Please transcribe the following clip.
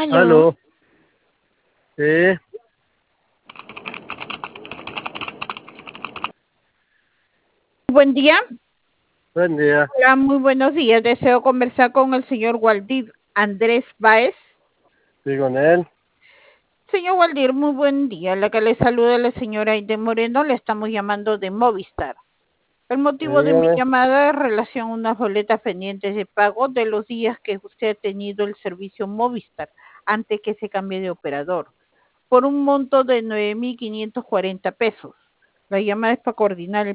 Aló, Aló, sí, buen día. buen día, Hola, muy buenos días. Deseo conversar con el señor Waldir Andrés Báez. sí, con él, Señor Waldir, muy buen día. La que le saluda la señora Aide Moreno, le estamos llamando de Movistar. El motivo de mi dígame. llamada es relación a unas boletas pendientes de pago de los días que usted ha tenido el servicio Movistar antes que se cambie de operador, por un monto de 9.540 pesos. La llamada es para coordinar el